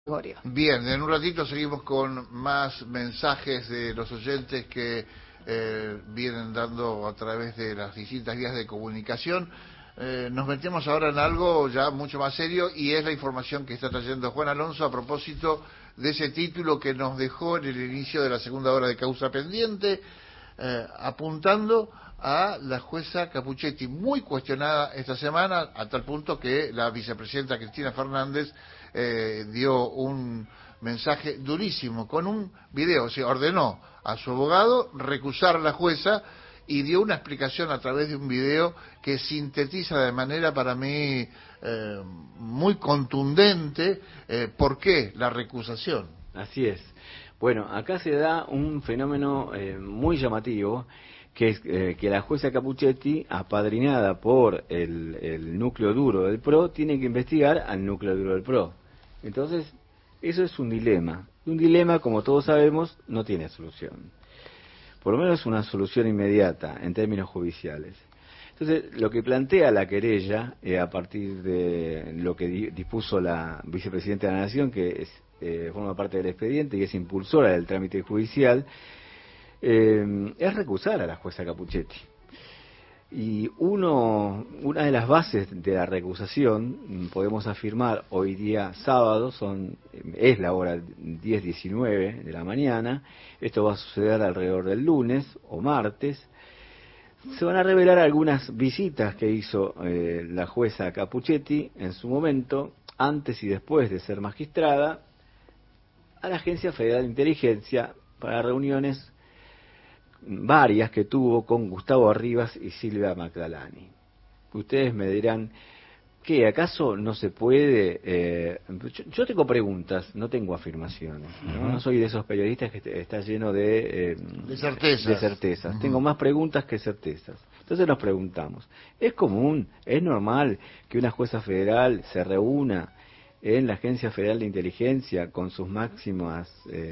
Gregorio. Bien, en un ratito seguimos con más mensajes de los oyentes que vienen dando a través de las distintas vías de comunicación. Nos metemos ahora en algo ya mucho más serio y es la información que está trayendo Juan Alonso a propósito de ese título que nos dejó en el inicio de la segunda hora de Causa Pendiente, apuntando a la jueza Capuchetti, muy cuestionada esta semana, a tal punto que la vicepresidenta Cristina Fernández dio un mensaje durísimo con un video. Se ordenó a su abogado recusar a la jueza y dio una explicación a través de un video que sintetiza de manera para mí muy contundente por qué la recusación. Así es. Bueno, acá se da un fenómeno muy llamativo, que es que la jueza Capuchetti, apadrinada por el núcleo duro del PRO, tiene que investigar al núcleo duro del PRO. Entonces, eso es un dilema. Un dilema, como todos sabemos, no tiene solución. Por lo menos una solución inmediata en términos judiciales. Entonces, lo que plantea la querella, a partir de lo que dispuso la vicepresidenta de la Nación, que forma parte del expediente y es impulsora del trámite judicial, es recusar a la jueza Capuchetti. Y una de las bases de la recusación, podemos afirmar hoy día sábado, es la hora 10:19 de la mañana, esto va a suceder alrededor del lunes o martes. Se van a revelar algunas visitas que hizo la jueza Capuchetti en su momento, antes y después de ser magistrada, a la Agencia Federal de Inteligencia para reuniones varias que tuvo con Gustavo Arribas y Silvia Magdalani. Ustedes me dirán, ¿qué? ¿Acaso no se puede? Yo tengo preguntas, no tengo afirmaciones. No soy de esos periodistas que está lleno de certezas. Tengo más preguntas que certezas. Entonces nos preguntamos, ¿es común, es normal que una jueza federal se reúna en la Agencia Federal de Inteligencia con sus máximos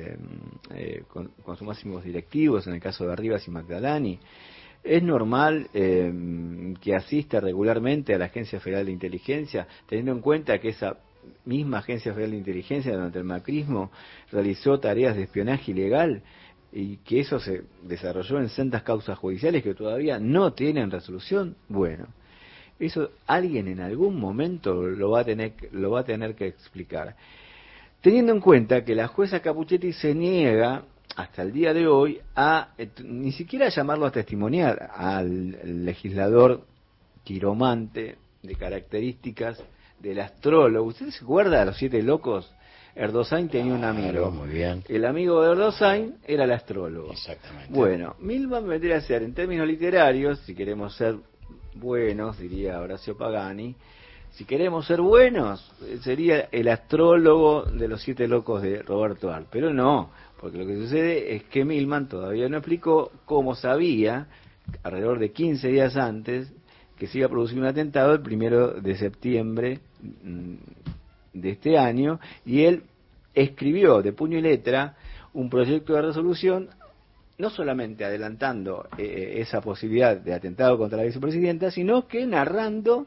directivos, en el caso de Arribas y Magdalani? ¿Es normal que asista regularmente a la Agencia Federal de Inteligencia, teniendo en cuenta que esa misma Agencia Federal de Inteligencia durante el macrismo realizó tareas de espionaje ilegal y que eso se desarrolló en sendas causas judiciales que todavía no tienen resolución? Bueno, eso alguien en algún momento lo va a tener que explicar. Teniendo en cuenta que la jueza Capuchetti se niega hasta el día de hoy a ni siquiera llamarlo a testimoniar al legislador quiromante de características del astrólogo. ¿Usted se acuerda de los 7 locos? Erdosain tenía un amigo. Muy bien. El amigo de Erdosain era el astrólogo. Exactamente. Bueno, Milman vendría a ser, en términos literarios, si queremos ser buenos, diría Horacio Pagani, si queremos ser buenos, sería el astrólogo de los 7 locos de Roberto Arlt. Pero no, porque lo que sucede es que Milman todavía no explicó cómo sabía, alrededor de 15 días antes, que se iba a producir un atentado el 1 de septiembre de este año, y él escribió de puño y letra un proyecto de resolución, no solamente adelantando esa posibilidad de atentado contra la vicepresidenta, sino que narrando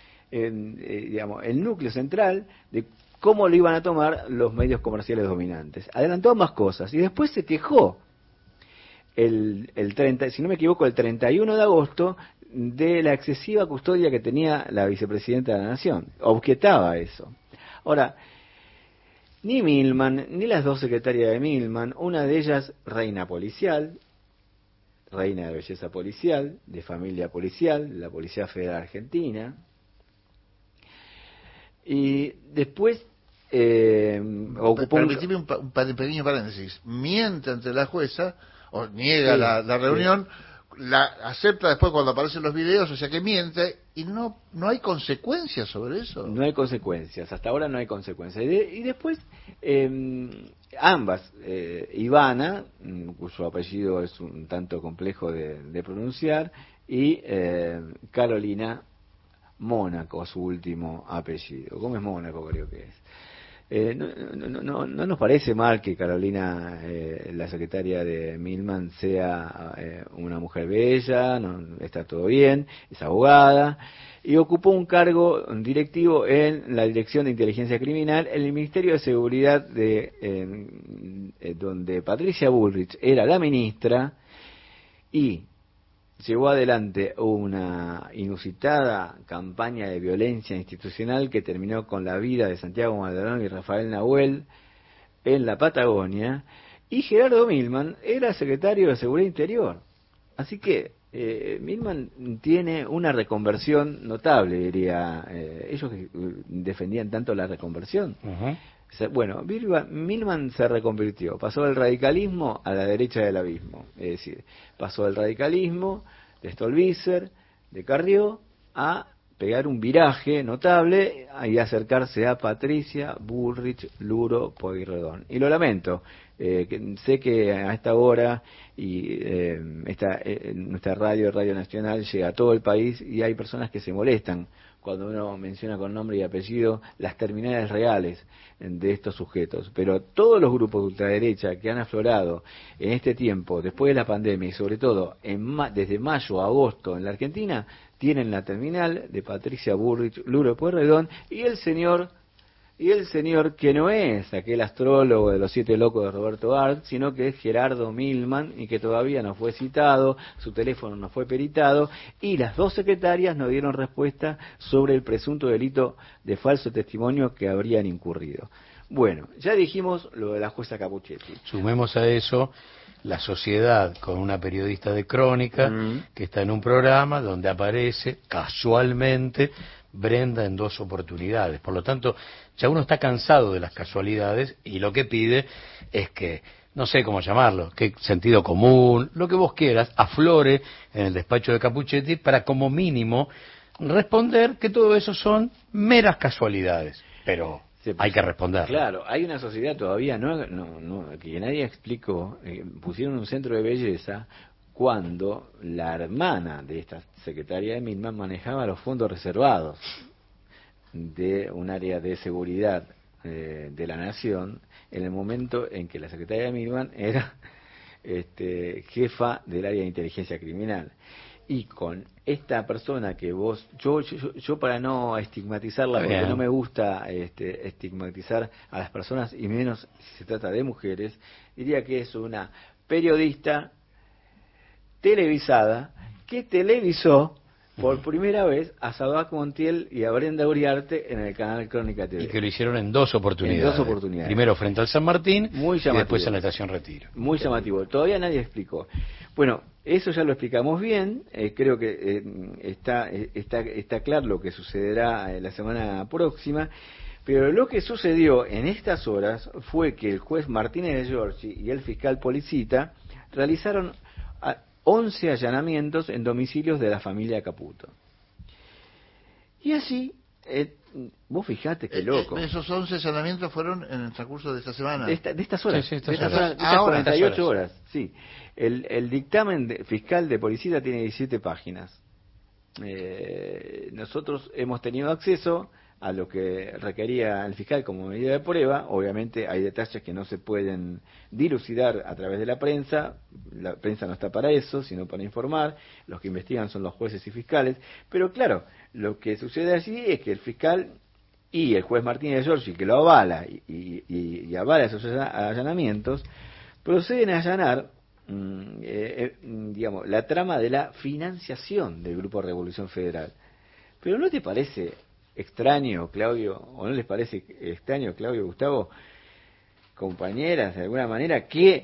el núcleo central de cómo lo iban a tomar los medios comerciales dominantes. Adelantó más cosas y después se quejó el 30, si no me equivoco, el 31 de agosto de la excesiva custodia que tenía la vicepresidenta de la Nación. Objetaba eso. Ahora, ni Milman, ni las dos secretarias de Milman, una de ellas reina policial, reina de belleza policial, de familia policial, la Policía Federal Argentina, y después Permitime un pequeño paréntesis. Miente ante la jueza, o niega la reunión, la acepta después cuando aparecen los videos, o sea que miente, y no hay consecuencias sobre eso. No hay consecuencias, hasta ahora no hay consecuencias. Y después, ambas, Ivana, cuyo apellido es un tanto complejo de pronunciar, y Carolina Mónaco, su último apellido. ¿Cómo es Mónaco? Creo que es. No nos parece mal que Carolina, la secretaria de Milman, sea una mujer bella, está todo bien, es abogada, y ocupó un cargo directivo en la Dirección de Inteligencia Criminal en el Ministerio de Seguridad donde Patricia Bullrich era la ministra, y llevó adelante una inusitada campaña de violencia institucional que terminó con la vida de Santiago Maldonado y Rafael Nahuel en la Patagonia, y Gerardo Milman era secretario de Seguridad Interior. Así que Milman tiene una reconversión notable, diría. Ellos que defendían tanto la reconversión. Bueno, Milman se reconvirtió, pasó del radicalismo a la derecha del abismo, es decir, pasó del radicalismo de Stolbizer, de Carrió, a pegar un viraje notable y acercarse a Patricia Bullrich Luro Pueyrredón. Y lo lamento, sé que a esta hora y nuestra Radio Nacional llega a todo el país y hay personas que se molestan cuando uno menciona con nombre y apellido las terminales reales de estos sujetos. Pero todos los grupos de ultraderecha que han aflorado en este tiempo, después de la pandemia y sobre todo desde mayo a agosto en la Argentina, tienen la terminal de Patricia Bullrich Luro Pueyrredón y el señor que no es aquel astrólogo de los 7 locos de Roberto Art, sino que es Gerardo Milman, y que todavía no fue citado, su teléfono no fue peritado, y las 2 secretarias no dieron respuesta sobre el presunto delito de falso testimonio que habrían incurrido. Bueno, ya dijimos lo de la jueza Capuchetti. Sumemos a eso la sociedad con una periodista de crónica que está en un programa donde aparece casualmente Brenda en 2 oportunidades. Por lo tanto, ya uno está cansado de las casualidades y lo que pide es que, no sé cómo llamarlo, que sentido común, lo que vos quieras, aflore en el despacho de Capuchetti para como mínimo responder que todo eso son meras casualidades. Pero hay que responder. Claro, hay una sociedad todavía que nadie explicó. Pusieron un centro de belleza cuando la hermana de esta secretaria de Milman manejaba los fondos reservados de un área de seguridad de la nación en el momento en que la secretaria de Milman era jefa del área de inteligencia criminal. Y con esta persona que vos, yo para no estigmatizarla, porque no me gusta estigmatizar a las personas, y menos si se trata de mujeres, diría que es una periodista televisada que televisó por primera vez a Sabac Montiel y a Brenda Uriarte en el canal Crónica TV. Y que lo hicieron en 2 oportunidades. En 2 oportunidades. Primero frente al San Martín y después en la Estación Retiro. Muy llamativo. Todavía nadie explicó. Bueno, eso ya lo explicamos bien. Creo que está claro lo que sucederá la semana próxima. Pero lo que sucedió en estas horas fue que el juez Martínez de Giorgi y el fiscal Policita realizaron 11 allanamientos en domicilios de la familia Caputo. Y así, vos fijate qué loco. Esos 11 allanamientos fueron en el transcurso de esta semana. De estas horas. Sí, de estas 48 horas. Sí. El dictamen fiscal de Policía tiene 17 páginas. Nosotros hemos tenido acceso a lo que requería el fiscal como medida de prueba. Obviamente hay detalles que no se pueden dilucidar a través de la prensa no está para eso, sino para informar. Los que investigan son los jueces y fiscales, pero claro, lo que sucede allí es que el fiscal y el juez Martínez de Giorgi, que lo avala y avala esos allanamientos, proceden a allanar digamos, la trama de la financiación del Grupo Revolución Federal. Pero ¿no te parece extraño, Claudio, o no les parece extraño, Claudio, Gustavo, compañeras, de alguna manera, que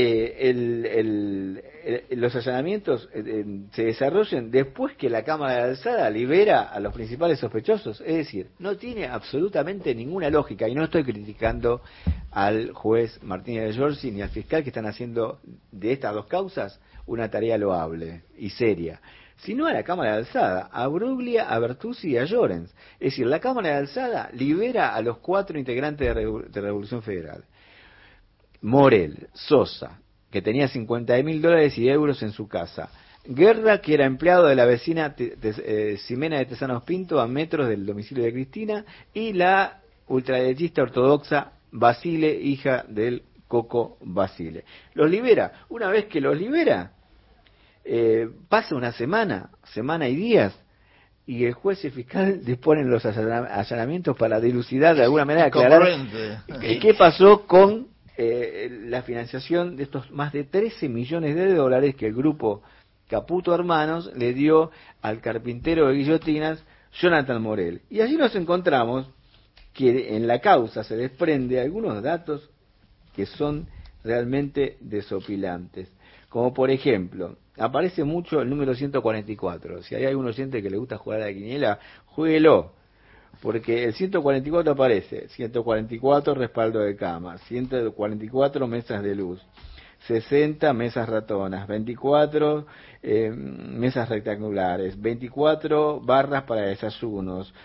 los allanamientos se desarrollen después que la Cámara de Alzada libera a los principales sospechosos? Es decir, no tiene absolutamente ninguna lógica, y no estoy criticando al juez Martínez de Giorgi ni al fiscal que están haciendo de estas 2 causas una tarea loable y seria, sino a la Cámara de Alzada, a Bruglia, a Bertuzzi y a Llorens. Es decir, la Cámara de Alzada libera a los 4 integrantes de Revolución Federal. Morel, Sosa, que tenía $50.000 y euros en su casa. Guerra, que era empleado de la vecina Ximena de Tesanos Pinto, a metros del domicilio de Cristina. Y la ultraderechista ortodoxa Basile, hija del Coco Basile. Los libera. Una vez que los libera, pasa una semana y días, y el juez y el fiscal disponen los allanamientos para dilucidar de alguna manera, aclarar qué pasó con la financiación de estos más de 13 millones de dólares que el grupo Caputo Hermanos le dio al carpintero de guillotinas Jonathan Morel. Y allí nos encontramos que en la causa se desprende algunos datos que son realmente desopilantes. Como por ejemplo, aparece mucho el número 144. Si hay algún oyente que le gusta jugar a la quiniela, jueguelo. Porque el 144 aparece, 144 respaldo de cama, 144 mesas de luz, 60 mesas ratonas, 24 mesas rectangulares, 24 barras para desayunos,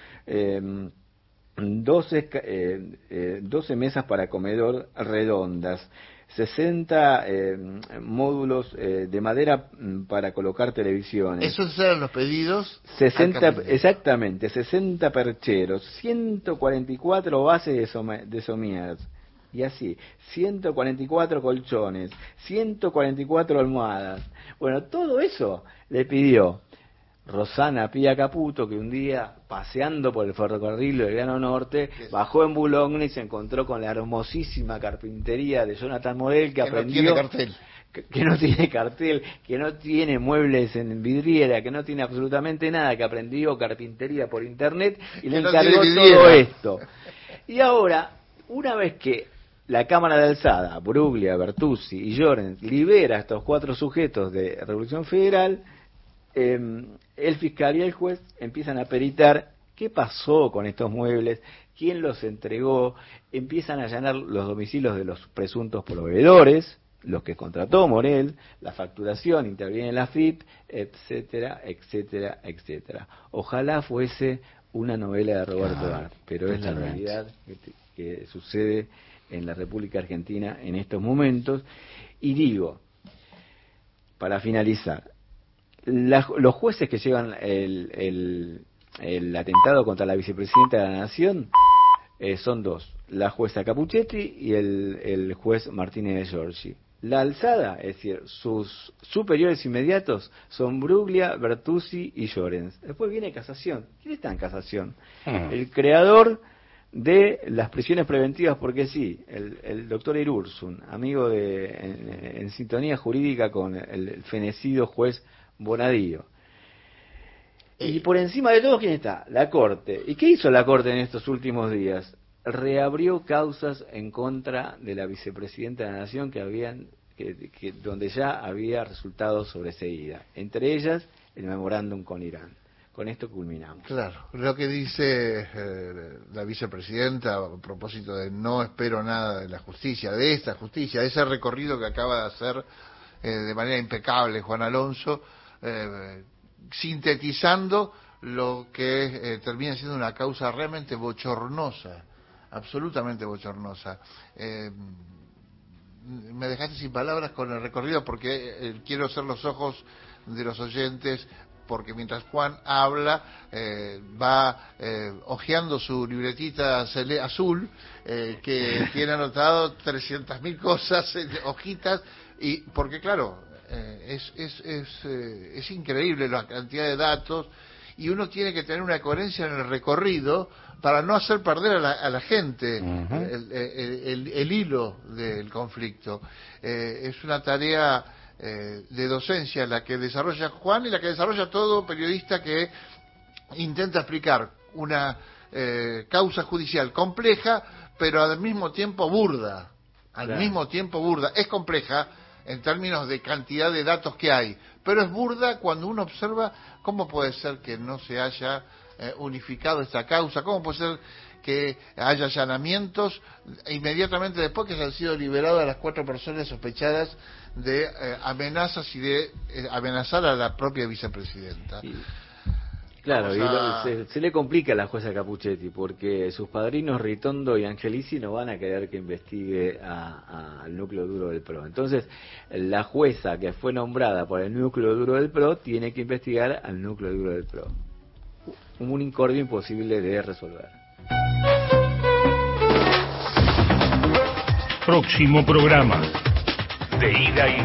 12 mesas para comedor redondas, 60 módulos de madera para colocar televisiones. ¿Esos eran los pedidos? 60, exactamente, 60 percheros, 144 bases de somieres, y así, 144 colchones, 144 almohadas. Bueno, todo eso le pidió Rosana Pía Caputo, que un día, paseando por el ferrocarril del Grano Norte, bajó en Boulogne y se encontró con la hermosísima carpintería de Jonathan Morel, que aprendió... No tiene cartel. Que no tiene cartel, que no tiene muebles en vidriera, que no tiene absolutamente nada, que aprendió carpintería por internet y le encargó todo esto. Y ahora, una vez que la Cámara de Alzada, Bruglia, Bertuzzi y Llorens libera a estos 4 sujetos de Revolución Federal, el fiscal y el juez empiezan a peritar qué pasó con estos muebles, quién los entregó, empiezan a allanar los domicilios de los presuntos proveedores, los que contrató Morel, la facturación, interviene la FIP, etcétera, etcétera, etcétera. Ojalá fuese una novela de Roberto Art, pero es la realidad que sucede en la República Argentina en estos momentos. Y digo, para finalizar, los jueces que llevan el atentado contra la vicepresidenta de la Nación son 2, la jueza Capuchetti y el juez Martínez de Giorgi. La alzada, es decir, sus superiores inmediatos son Bruglia, Bertuzzi y Llorens. Después viene casación. ¿Quién está en casación? El creador de las prisiones preventivas, porque sí, el doctor Irursun, amigo en sintonía jurídica con el fenecido juez Bonadío. Y por encima de todo, ¿quién está? La Corte. ¿Y qué hizo la Corte en estos últimos días? Reabrió causas en contra de la vicepresidenta de la Nación donde ya había resultado sobreseída. Entre ellas, el memorándum con Irán. Con esto culminamos. Claro, lo que dice la vicepresidenta a propósito de no espero nada de la justicia, de esta justicia, de ese recorrido que acaba de hacer de manera impecable Juan Alonso, sintetizando lo que termina siendo una causa realmente bochornosa, absolutamente bochornosa. Me dejaste sin palabras con el recorrido porque quiero ser los ojos de los oyentes, porque mientras Juan habla va hojeando su libretita azul que tiene anotado 300.000 cosas, hojitas, y porque claro, es increíble la cantidad de datos, y uno tiene que tener una coherencia en el recorrido para no hacer perder a la gente el hilo del conflicto. Es una tarea de docencia la que desarrolla Juan y la que desarrolla todo periodista que intenta explicar una causa judicial compleja, pero al mismo tiempo burda. Es compleja en términos de cantidad de datos que hay, pero es burda cuando uno observa cómo puede ser que no se haya unificado esta causa, cómo puede ser que haya allanamientos inmediatamente después que se han sido liberadas las 4 personas sospechadas de amenazas y de amenazar a la propia vicepresidenta. Sí. Claro, se le complica a la jueza Capuchetti porque sus padrinos Ritondo y Angelici no van a querer que investigue al núcleo duro del PRO. Entonces, la jueza que fue nombrada por el núcleo duro del PRO tiene que investigar al núcleo duro del PRO. Un incordio imposible de resolver. próximo programa. De ida y